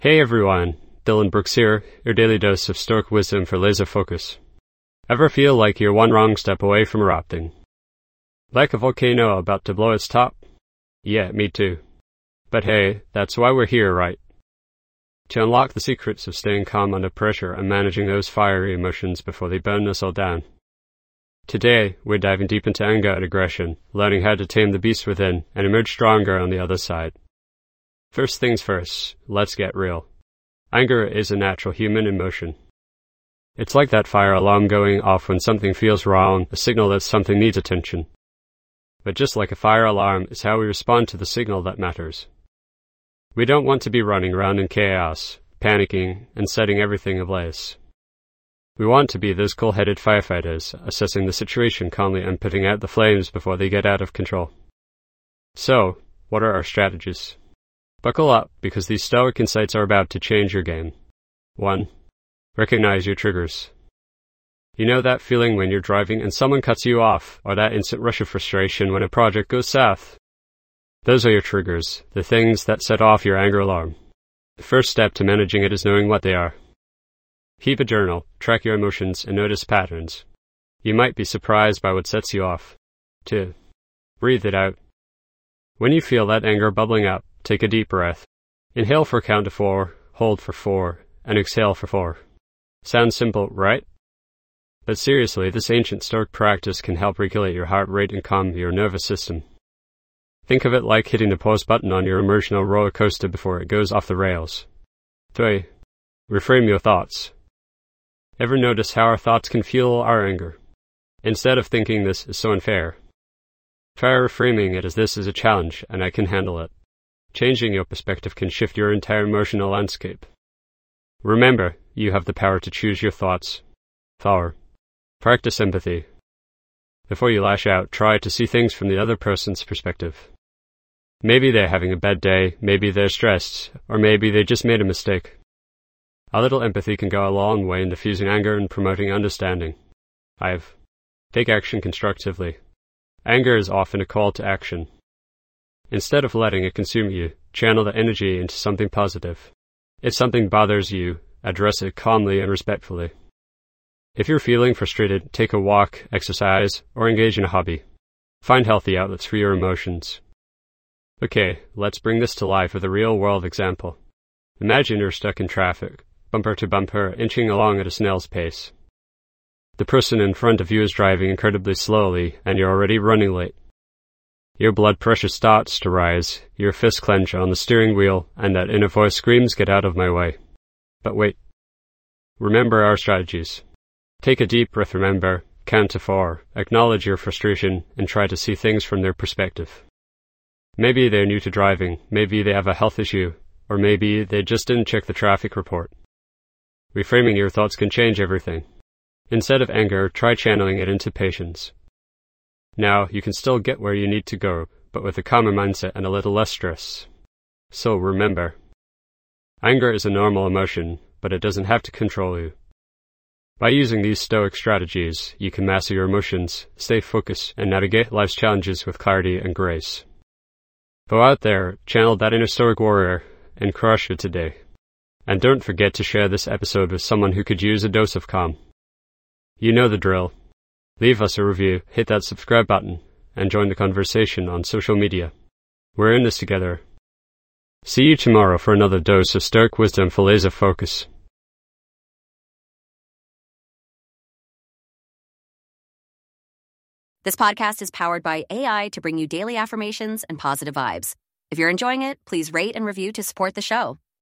Hey everyone, Dylan Brooks here, your daily dose of Stoic wisdom for laser focus. Ever feel like you're one wrong step away from erupting? Like a volcano about to blow its top? Yeah, me too. But hey, that's why we're here, right? To unlock the secrets of staying calm under pressure and managing those fiery emotions before they burn us all down. Today, we're diving deep into anger and aggression, learning how to tame the beast within and emerge stronger on the other side. First things first, let's get real. Anger is a natural human emotion. It's like that fire alarm going off when something feels wrong, a signal that something needs attention. But just like a fire alarm, it's how we respond to the signal that matters. We don't want to be running around in chaos, panicking, and setting everything ablaze. We want to be those cool-headed firefighters, assessing the situation calmly and putting out the flames before they get out of control. So, what are our strategies? Buckle up, because these stoic insights are about to change your game. 1. Recognize your triggers. You know that feeling when you're driving and someone cuts you off, or that instant rush of frustration when a project goes south? Those are your triggers, the things that set off your anger alarm. The first step to managing it is knowing what they are. Keep a journal, track your emotions, and notice patterns. You might be surprised by what sets you off. 2. Breathe it out. When you feel that anger bubbling up, take a deep breath. Inhale for a count of 4, hold for 4, and exhale for 4. Sounds simple, right? But seriously, this ancient Stoic practice can help regulate your heart rate and calm your nervous system. Think of it like hitting the pause button on your emotional roller coaster before it goes off the rails. 3. Reframe your thoughts. Ever notice how our thoughts can fuel our anger? Instead of thinking this is so unfair, try reframing it as this is a challenge and I can handle it. Changing your perspective can shift your entire emotional landscape. Remember, you have the power to choose your thoughts. 4. Practice empathy. Before you lash out, try to see things from the other person's perspective. Maybe they're having a bad day, maybe they're stressed, or maybe they just made a mistake. A little empathy can go a long way in diffusing anger and promoting understanding. 5. Take action constructively. Anger is often a call to action. Instead of letting it consume you, channel the energy into something positive. If something bothers you, address it calmly and respectfully. If you're feeling frustrated, take a walk, exercise, or engage in a hobby. Find healthy outlets for your emotions. Okay, let's bring this to life with a real-world example. Imagine you're stuck in traffic, bumper to bumper, inching along at a snail's pace. The person in front of you is driving incredibly slowly, and you're already running late. Your blood pressure starts to rise, your fists clench on the steering wheel, and that inner voice screams, "Get out of my way." But wait. Remember our strategies. Take a deep breath, remember, count to 4, acknowledge your frustration, and try to see things from their perspective. Maybe they're new to driving, maybe they have a health issue, or maybe they just didn't check the traffic report. Reframing your thoughts can change everything. Instead of anger, try channeling it into patience. Now, you can still get where you need to go, but with a calmer mindset and a little less stress. So remember, anger is a normal emotion, but it doesn't have to control you. By using these Stoic strategies, you can master your emotions, stay focused, and navigate life's challenges with clarity and grace. Go out there, channel that inner Stoic warrior, and crush it today. And don't forget to share this episode with someone who could use a dose of calm. You know the drill. Leave us a review, hit that subscribe button, and join the conversation on social media. We're in this together. See you tomorrow for another dose of Stoic wisdom for laser focus. This podcast is powered by AI to bring you daily affirmations and positive vibes. If you're enjoying it, please rate and review to support the show.